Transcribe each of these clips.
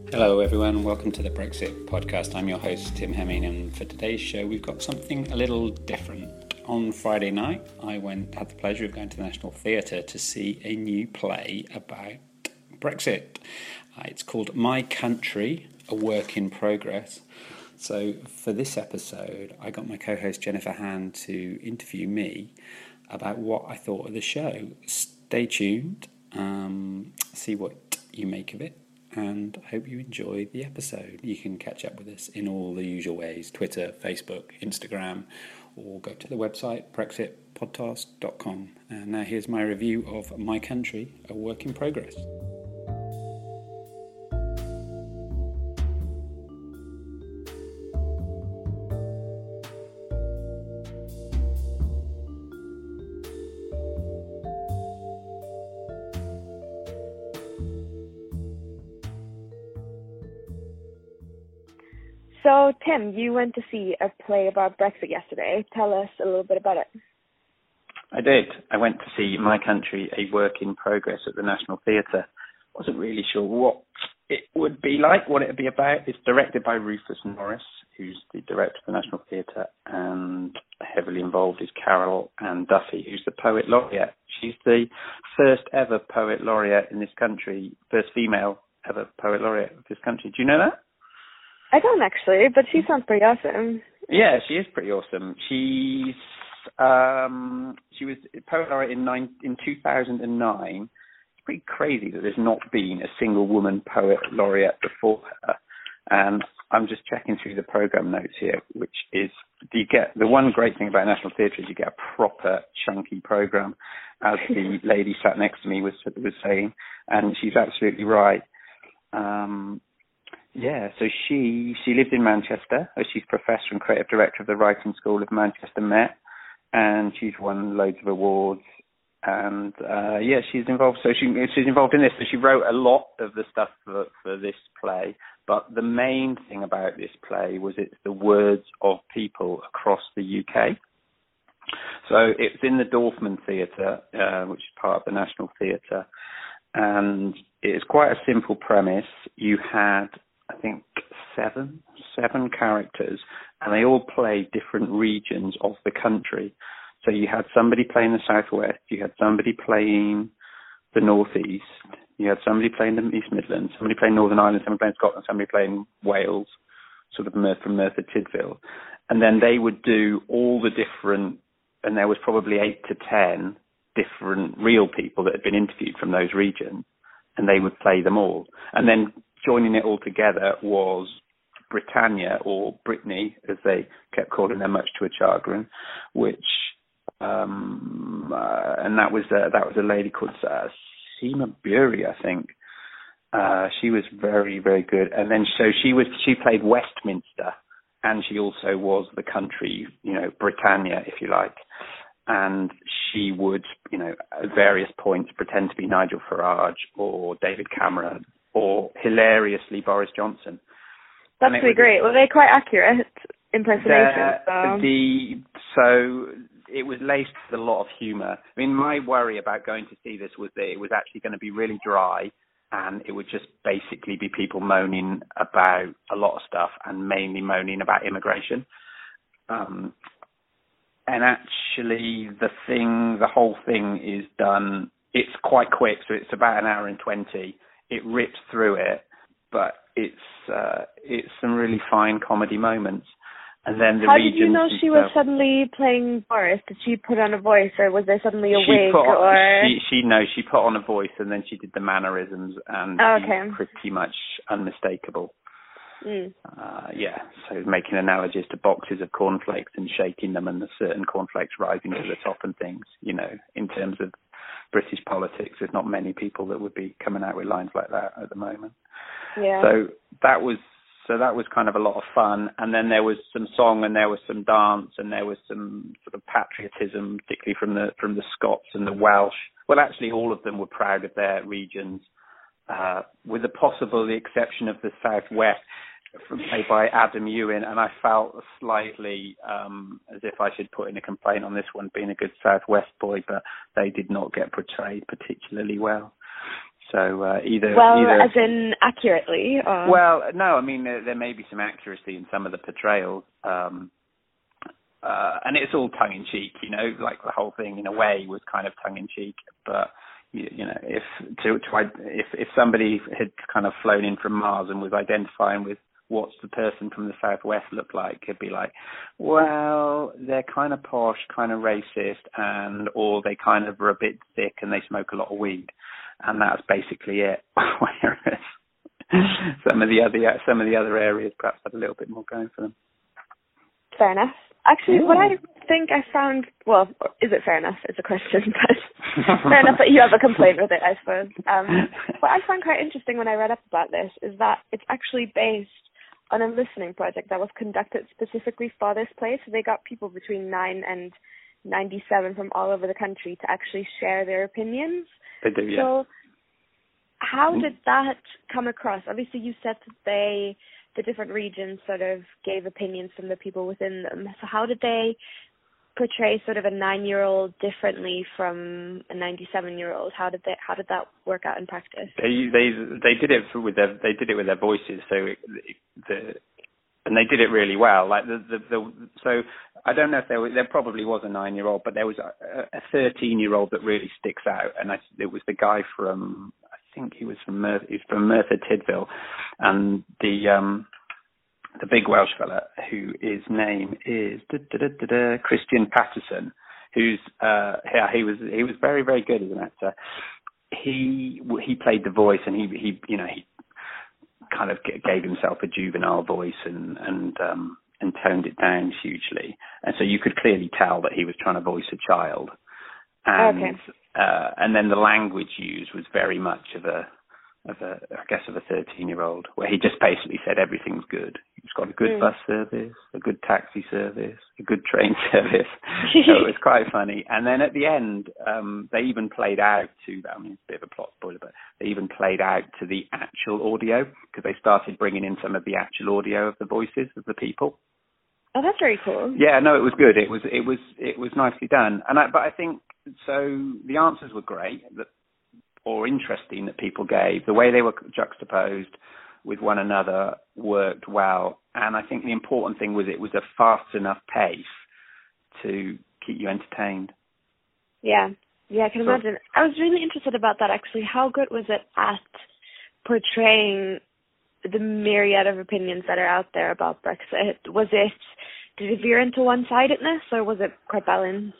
Hello, everyone. Welcome to the Brexit podcast. I'm your host, Tim Hemming, and for today's show, we've got something a little different. On Friday night, I had the pleasure of going to the National Theatre to see a new play about Brexit. It's called My Country, A Work in Progress. So for this episode, I got my co-host Jennifer Hand to interview me about what I thought of the show. Stay tuned, see what you make of it, and I hope you enjoy the episode. You can catch up with us in all the usual ways: Twitter, Facebook, Instagram, or go to the website brexitpodcast.com. And now here's my review of My Country, A Work in Progress. So, Tim, you went to see a play about Brexit yesterday. Tell us a little bit about it. I did. I went to see My Country, A Work in Progress at the National Theatre. Wasn't really sure what it would be like, what it would be about. It's directed by Rufus Norris, who's the director of the National Theatre, and heavily involved is Carol Ann Duffy, who's the Poet Laureate. She's the first ever Poet Laureate in this country, first female ever Poet Laureate of this country. Do you know that? I don't actually, but she sounds pretty awesome. Yeah, she is pretty awesome. She was Poet Laureate in 2009. It's pretty crazy that there's not been a single woman Poet Laureate before her. And I'm just checking through the program notes here, which is you get the one great thing about National Theatre is you get a proper chunky program, as the lady sat next to me was saying, and she's absolutely right. Yeah, so she lives in Manchester. She's professor and creative director of the Writing School of Manchester Met, and she's won loads of awards. And she's involved. So she's involved in this. So she wrote a lot of the stuff for this play. But the main thing about this play was it's the words of people across the UK. So it's in the Dorfman Theatre, which is part of the National Theatre, and it's quite a simple premise. You had, I think, seven characters, and they all play different regions of the country. So you had somebody playing the Southwest, you had somebody playing the Northeast, you had somebody playing the East Midlands, somebody playing Northern Ireland, somebody playing Scotland, somebody playing Wales, sort of from Merthyr Tydfil. And then they would do all the different, and there was probably 8 to 10 different real people that had been interviewed from those regions, and they would play them all. And then joining it all together was Britannia, or Brittany, as they kept calling her, much to her chagrin, which and that was a lady called Seema Bury, I think. She was very, very good. And then so she played Westminster, and she also was the country, Britannia, if you like. And she would, at various points pretend to be Nigel Farage or David Cameron or hilariously Boris Johnson. That's pretty great. Were they quite accurate impersonations? So it was laced with a lot of humour. I mean, my worry about going to see this was that it was actually going to be really dry, and it would just basically be people moaning about a lot of stuff, and mainly moaning about immigration. And actually, the whole thing is done. It's quite quick, so it's about an hour and 20. It rips through it, but it's some really fine comedy moments. And then How did you know she was suddenly playing Boris? Did she put on a voice, or was there suddenly a wig? She put on a voice, and then she did the mannerisms, and he's pretty much unmistakable. So making analogies to boxes of cornflakes and shaking them, and the certain cornflakes rising to the top and things. In terms of British politics, there's not many people that would be coming out with lines like that at the moment. Yeah. So that was kind of a lot of fun. And then there was some song, and there was some dance, and there was some sort of patriotism, particularly from the Scots and the Welsh. Well, actually, all of them were proud of their regions, with the exception of the Southwest, played by Adam Ewing, and I felt slightly as if I should put in a complaint on this one, being a good Southwest boy, but they did not get portrayed particularly well. So as in accurately? Or? Well, no, I mean, there may be some accuracy in some of the portrayals. And it's all tongue-in-cheek, like the whole thing in a way was kind of tongue-in-cheek. But, if somebody had kind of flown in from Mars and was identifying with what's the person from the Southwest look like, it'd be like, well, they're kind of posh, kind of racist, or they kind of are a bit thick and they smoke a lot of weed. And that's basically it. Whereas some of the other areas perhaps had a little bit more going for them. Fair enough. Actually, what I think I found, well, is it fair enough? It's a question, but fair enough that you have a complaint with it, I suppose. What I found quite interesting when I read up about this is that it's actually based on a listening project that was conducted specifically for this place. So they got people between 9 and 97 from all over the country to actually share their opinions. They do, yeah. So how did that come across? Obviously, you said that the different regions sort of gave opinions from the people within them. So how did they portray sort of a 9-year-old differently from a 97-year-old? How did that work out in practice? They did it with their voices. So and they did it really well. Like so I don't know if there probably was a 9-year-old, but there was a 13-year-old that really sticks out, and it was the guy from, I think he was from Merthyr Tydfil, and the big Welsh fella his name is Christian Patterson, who's he was very, very good as an actor. He played the voice, and he kind of gave himself a juvenile voice and toned it down hugely, and so you could clearly tell that he was trying to voice a child. And and then the language used was very much of a 13-year-old, where he just basically said everything's good. He's got a good bus service, a good taxi service, a good train service. So it was quite funny. And then at the end, they even played out to, I mean, it's a bit of a plot spoiler, but they even played out to the actual audio, because they started bringing in some of the actual audio of the voices of the people. Oh, that's very cool. Yeah, no, it was good. It was nicely done. But I think so. The answers were great, or interesting, that people gave. The way they were juxtaposed with one another worked well. And I think the important thing was it was a fast enough pace to keep you entertained. Yeah, I can imagine. I was really interested about that, actually. How good was it at portraying the myriad of opinions that are out there about Brexit? Did it veer into one-sidedness, or was it quite balanced?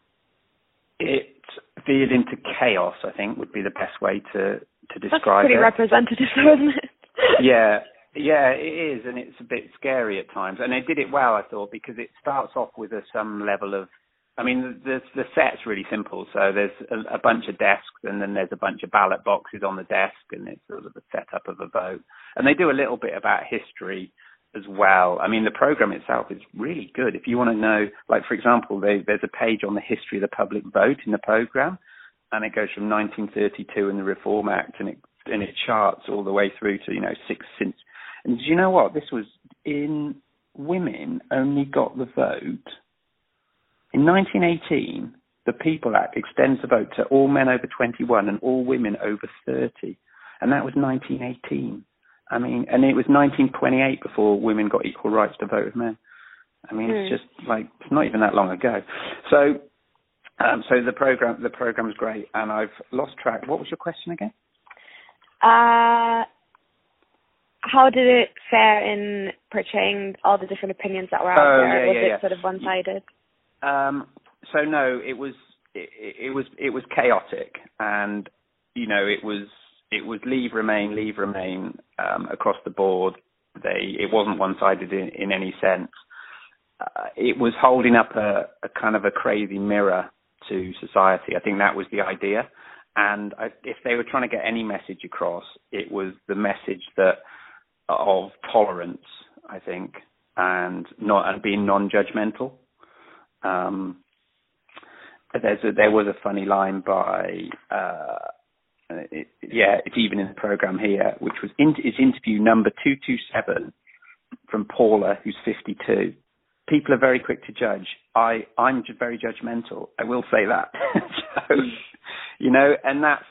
It veered into chaos, I think, would be the best way to describe it. That's pretty representative, though, isn't it? Yeah, it is, and it's a bit scary at times. And they did it well, I thought, because it starts off with some level of, I mean, the set's really simple. So there's a bunch of desks, and then there's a bunch of ballot boxes on the desk, and it's sort of a setup of a vote. And they do a little bit about history as well. I mean, the program itself is really good. If you want to know, like, for example, there's a page on the history of the public vote in the program, and it goes from 1932 and the Reform Act, and it charts all the way through to, since. And do you know what? This was in women only got the vote. In 1918, the People Act extends the vote to all men over 21 and all women over 30. And that was 1918. I mean, and it was 1928 before women got equal rights to vote with men. I mean, it's just like, it's not even that long ago. So the program's great, and I've lost track. What was your question again? How did it fare in portraying all the different opinions that were out there? Was it sort of one-sided? So no, it was chaotic, and it was leave remain across the board. It wasn't one-sided in any sense. It was holding up a kind of a crazy mirror to society. I think that was the idea. And if they were trying to get any message across, it was the message of tolerance, I think, and being non-judgmental. There was a funny line by, it's even in the program here, which was it's interview number 227 from Paula, who's 52. People are very quick to judge. I'm very judgmental. I will say that. So, and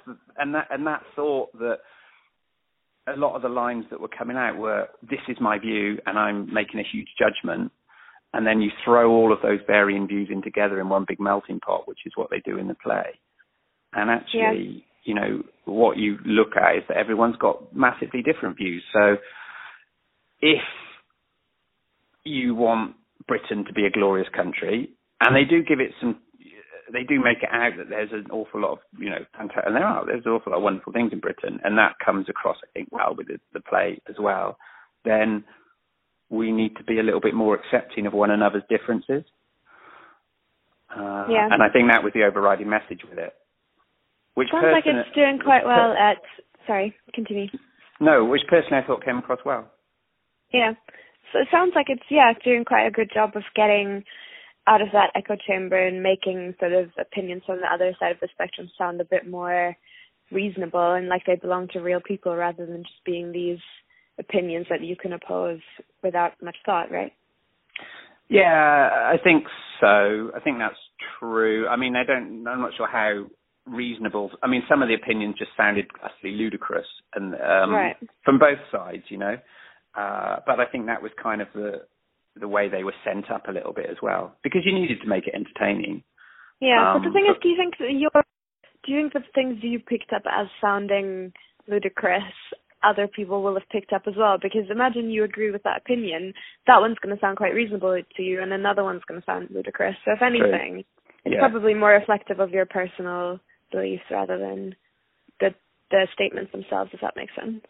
that thought that a lot of the lines that were coming out were, this is my view and I'm making a huge judgment. And then you throw all of those varying views in together in one big melting pot, which is what they do in the play. And actually, you know, what you look at is that everyone's got massively different views. So if you want Britain to be a glorious country, and they do give it some, they do make it out that there's an awful lot of, you know, and there's an awful lot of wonderful things in Britain, and that comes across, I think, well with the play as well, then we need to be a little bit more accepting of one another's differences. And I think that was the overriding message with it. Which sounds like it's doing quite well at... Sorry, continue. No, which personally I thought came across well. Yeah. So it sounds like it's doing quite a good job of getting out of that echo chamber and making sort of opinions from the other side of the spectrum sound a bit more reasonable and like they belong to real people rather than just being these opinions that you can oppose without much thought, right? Yeah, I think so. I think that's true. I mean, I'm not sure how reasonable. I mean, some of the opinions just sounded utterly ludicrous and right. From both sides, you know. But I think that was kind of the way they were sent up a little bit as well, because you needed to make it entertaining. Yeah, but the thing is, do you think the things you picked up as sounding ludicrous, other people will have picked up as well? Because imagine you agree with that opinion, that one's going to sound quite reasonable to you, and another one's going to sound ludicrous. So if anything, it's probably more reflective of your personal beliefs rather than the statements themselves, if that makes sense.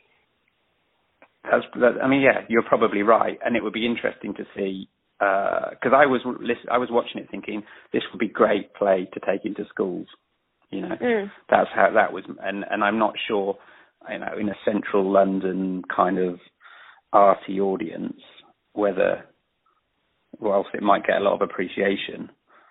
I mean, yeah, you're probably right, and it would be interesting to see because I was watching it thinking this would be great play to take into schools. You know, that's how that was, and I'm not sure, you know, in a central London kind of arty audience whether, whilst it might get a lot of appreciation,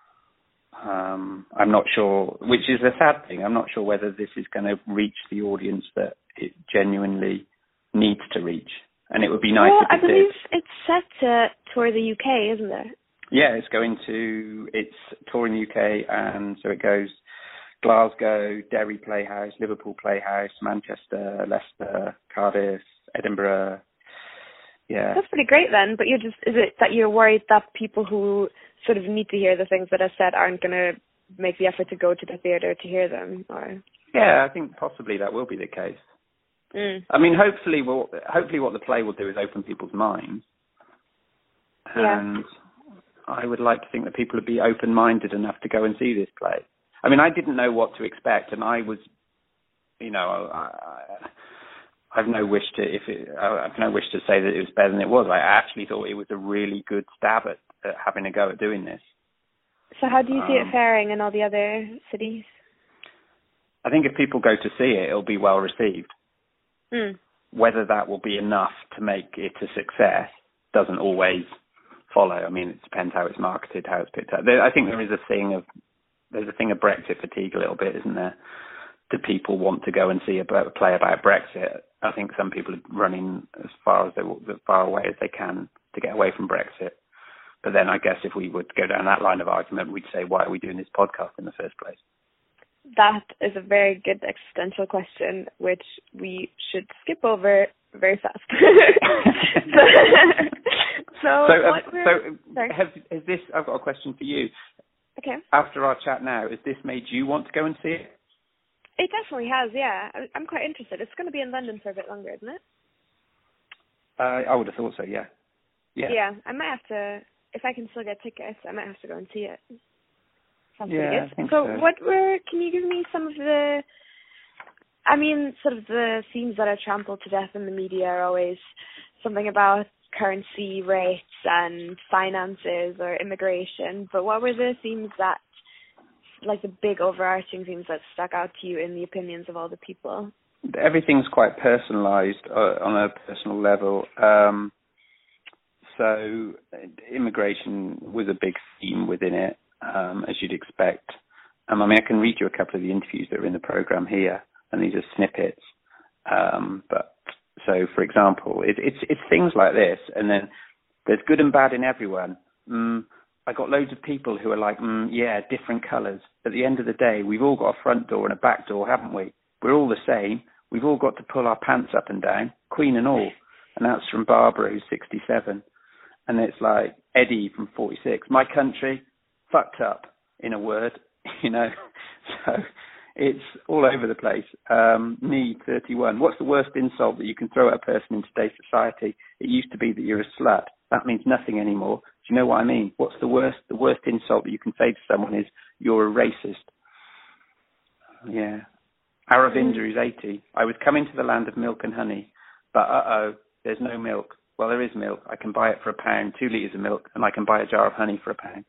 I'm not sure, which is a sad thing. I'm not sure whether this is going to reach the audience that it genuinely needs to reach, and it would be nice if it did. I believe it's set to tour the UK, isn't it? Yeah, it's touring the UK, and so it goes Glasgow, Derry Playhouse, Liverpool Playhouse, Manchester, Leicester, Cardiff, Edinburgh. Yeah, that's pretty great then. But is it that you're worried that people who sort of need to hear the things that I said aren't going to make the effort to go to the theatre to hear them? Or yeah, I think possibly that will be the case. I mean, hopefully what the play will do is open people's minds. And I would like to think that people would be open-minded enough to go and see this play. I mean, I didn't know what to expect, and I was, you know, I've no wish to say that it was better than it was. I actually thought it was a really good stab at having a go at doing this. So how do you see it faring in all the other cities? I think if people go to see it, it'll be well received. Whether that will be enough to make it a success doesn't always follow. I mean, it depends how it's marketed, how it's picked up. I think there's a thing of Brexit fatigue a little bit, isn't there? Do people want to go and see a play about Brexit? I think some people are running as far away as they can to get away from Brexit. But then I guess if we would go down that line of argument, we'd say, why are we doing this podcast in the first place? That is a very good existential question, which we should skip over very fast. Has this? I've got a question for you. Okay. After our chat now, has this made you want to go and see it? It definitely has. Yeah, I'm quite interested. It's going to be in London for a bit longer, isn't it? I would have thought so. Yeah. Yeah, I might have to. If I can still get tickets, I might have to go and see it. Sounds pretty good. I think so can you give me some of the, I mean, sort of the themes that are trampled to death in the media are always something about currency rates and finances or immigration, but what were the themes that, like the big overarching themes that stuck out to you in the opinions of all the people? Everything's quite personalised on a personal level. So immigration was a big theme within it. As you'd expect. I mean, I can read you a couple of the interviews that are in the programme here, and these are snippets. But so, for example, it's things like this, and then there's good and bad in everyone. I got loads of people who are like, different colours. At the end of the day, we've all got a front door and a back door, haven't we? we're all the same. We've all got to pull our pants up and down, Queen and all. And that's from Barbara, who's 67. And it's like Eddie from 46. My country, fucked up, in a word, you know. So it's all over the place. Me, 31. What's the worst insult that you can throw at a person in today's society? It used to be that you're a slut. That means nothing anymore. Do you know what I mean? What's the worst? The worst insult that you can say to someone is, you're a racist. Yeah. Aravinda is 80. I was coming to the land of milk and honey, but there's no milk. Well, there is milk. I can buy it for £1, 2 litres of milk, and I can buy a jar of honey for £1.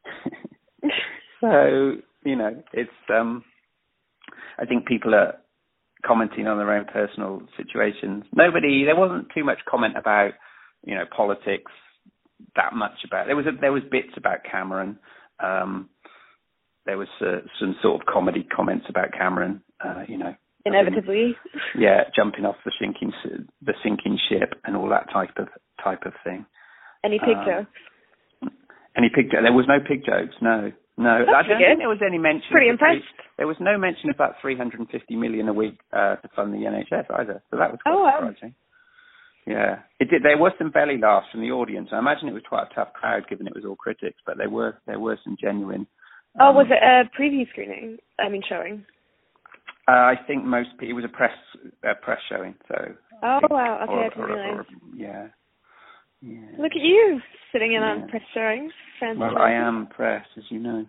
So, you know, it's, I think people are commenting on their own personal situations. There wasn't too much comment about, you know, politics that much about. There was bits about Cameron. There was some sort of comedy comments about Cameron, you know. Inevitably. Yeah, jumping off the sinking ship and all that type of thing. Any pig jokes? Any pig jokes? There was no pig jokes, no. I don't think there was any mention. Pretty impressed. There was no mention of that 350 million a week to fund the NHS either. So that was quite surprising. Yeah, it did. There were some belly laughs from the audience. I imagine it was quite a tough crowd, given it was all critics. But there were some genuine. Was it a preview screening? I mean, showing. I think it was a press showing. So. Oh wow! Okay, I didn't realize. Yeah. Look at you sitting in on press showings. Fantastic. Well, I am press, as you know.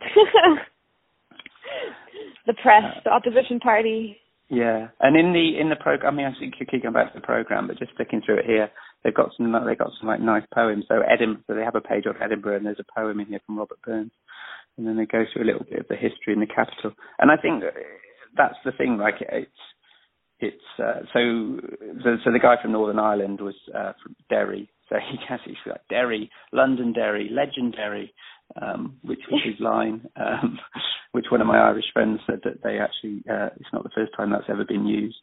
The press, the opposition party. Yeah, and in the program, I mean, I think you keep going back to the program, but just flicking through it here, they've got some like nice poems. So they have a page on Edinburgh, and there's a poem in here from Robert Burns, and then they go through a little bit of the history in the capital. And I think that's the thing. Like it's so the guy from Northern Ireland was from Derry. So he has like Derry, Londonderry, legendary, which was his line, which one of my Irish friends said that they actually, it's not the first time that's ever been used.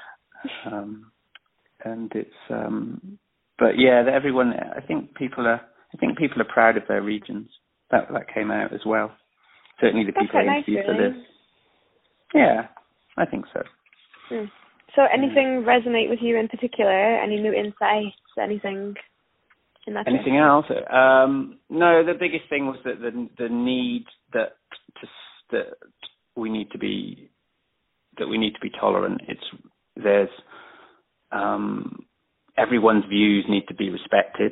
And it's, but yeah, everyone, I think people are proud of their regions. That came out as well. Certainly the people I interviewed for this. Yeah, I think so. So anything resonate with you in particular? Any new insights? Anything in that? Anything else? No, the biggest thing was that the need that we need to be tolerant. There's everyone's views need to be respected.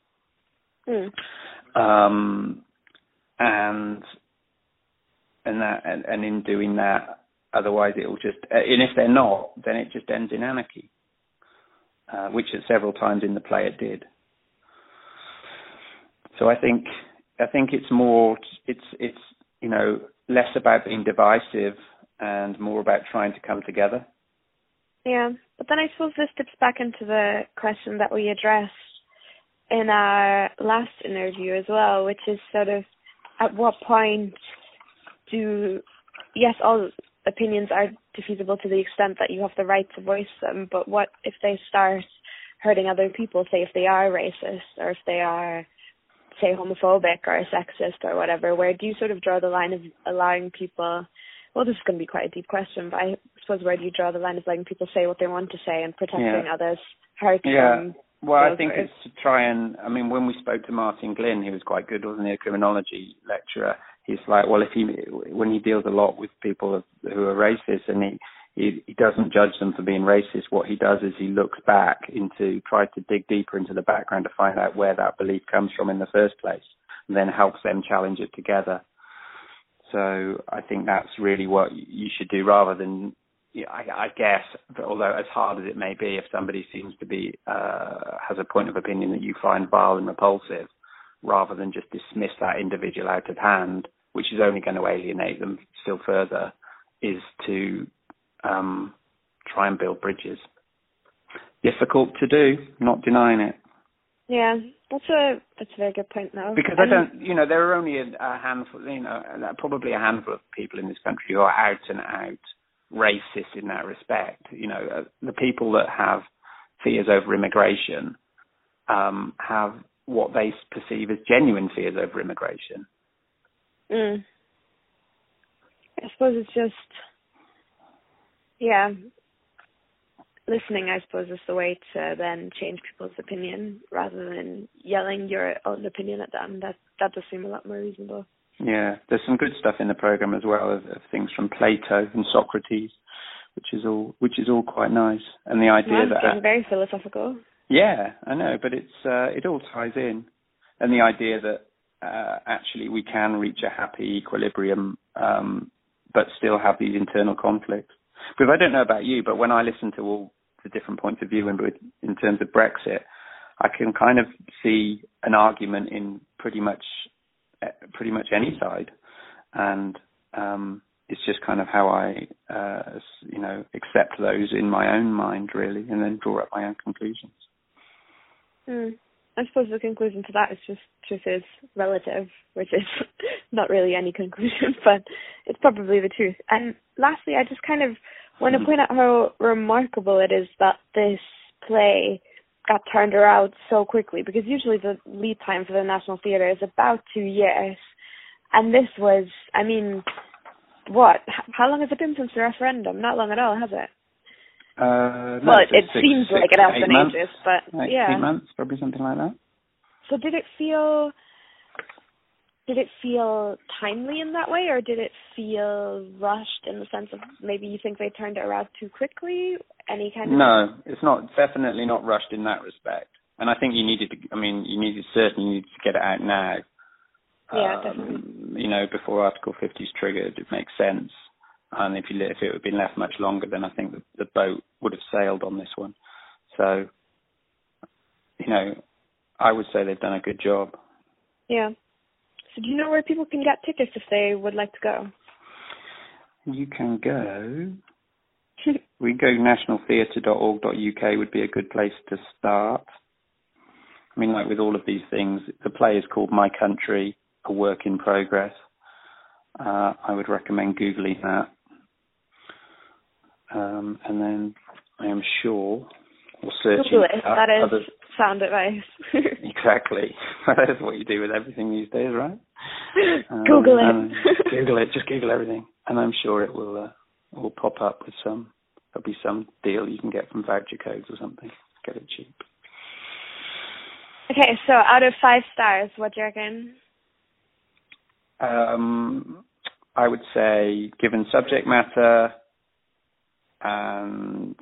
And in doing that, otherwise it will just, and if they're not, then it just ends in anarchy, which at several times in the play it did. So I think it's more, it's you know, less about being divisive and more about trying to come together. Yeah, but then I suppose this tips back into the question that we addressed in our last interview as well, which is sort of at what point all opinions are defeasible to the extent that you have the right to voice them, but what if they start hurting other people, say if they are racist or if they are, say, homophobic or sexist or whatever? Where do you sort of draw the line of allowing people, well, this is going to be quite a deep question, but I suppose where do you draw the line of letting people say what they want to say and protecting others' hearts? Well, I think it's to try and, I mean, when we spoke to Martin Glynn, he was quite good, wasn't he, a criminology lecturer. He's like, well, when he deals a lot with people who are racist, and he doesn't judge them for being racist, what he does is he looks back tries to dig deeper into the background to find out where that belief comes from in the first place, and then helps them challenge it together. So I think that's really what you should do, rather than, I guess, although as hard as it may be, if somebody seems to be has a point of opinion that you find vile and repulsive, rather than just dismiss that individual out of hand, which is only going to alienate them still further, is to try and build bridges. Difficult to do, not denying it. Yeah, that's a very good point, though. Because there are only a handful, probably a handful of people in this country who are out and out racist in that respect. The people that have fears over immigration have what they perceive as genuine fears over immigration. I suppose it's just, Yeah. Listening, I suppose, is the way to then change people's opinion rather than yelling your own opinion at them. That does seem a lot more reasonable. Yeah, there's some good stuff in the program as well of things from Plato and Socrates, which is all quite nice. And the idea getting very philosophical. Yeah, I know, but it all ties in. And the idea that actually we can reach a happy equilibrium, but still have these internal conflicts. Because I don't know about you, but when I listen to all the different points of view in terms of Brexit, I can kind of see an argument in pretty much any side, and it's just kind of how I accept those in my own mind, really, and then draw up my own conclusions. I suppose the conclusion to that is just truth is relative, which is not really any conclusion, but it's probably the truth. And lastly, I just kind of want to point out how remarkable it is that this play got turned around so quickly, because usually the lead time for the National Theatre is about 2 years. And this was, I mean, what? How long has it been since the referendum? Not long at all, has it? No, it seems like it has been ages, but like yeah. 8 months, probably something like that. So did it feel timely in that way, or did it feel rushed in the sense of maybe you think they turned it around too quickly? Any kind of... No, it's not, definitely not rushed in that respect. And I think you needed to get it out now. Yeah, definitely. Before Article 50 is triggered, it makes sense. And if it had been left much longer, then I think the boat would have sailed on this one. So, I would say they've done a good job. Yeah. So do you know where people can get tickets if they would like to go? You can go. We go nationaltheatre.org.uk would be a good place to start. I mean, like with all of these things, the play is called My Country, A Work in Progress. I would recommend Googling that. And then I am sure, or searching. Google it. That is sound advice. Exactly. That's what you do with everything these days, right? Google it. Google it. Just Google everything, and I'm sure it will pop up with there'll be some deal you can get from voucher codes or something. Get it cheap. Okay, so out of 5 stars, what do you reckon? I would say, given subject matter and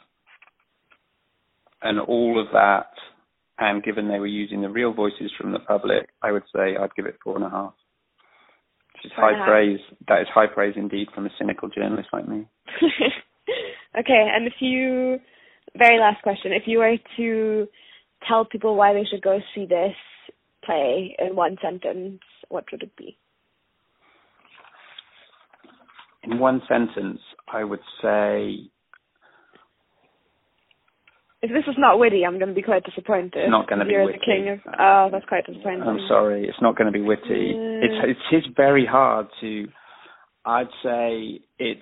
all of that, and given they were using the real voices from the public, I would say I'd give it 4.5. Which is high praise. That is high praise indeed from a cynical journalist like me. Okay, and very last question, if you were to tell people why they should go see this play in one sentence, what would it be? In one sentence, I would say... If this is not witty, I'm going to be quite disappointed. It's not going to be witty. The king of... Oh, that's quite disappointing. I'm sorry, it's not going to be witty. It's very hard to... I'd say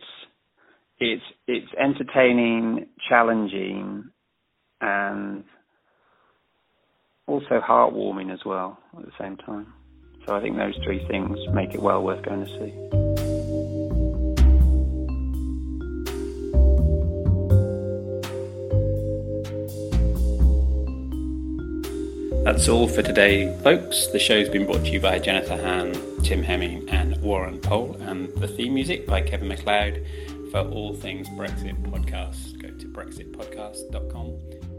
it's entertaining, challenging, and also heartwarming as well at the same time. So I think those 3 things make it well worth going to see. That's all for today, folks. The show's been brought to you by Jennifer Hann, Tim Hemming and Warren Pole, and the theme music by Kevin MacLeod. For all things Brexit podcast, go to brexitpodcast.com.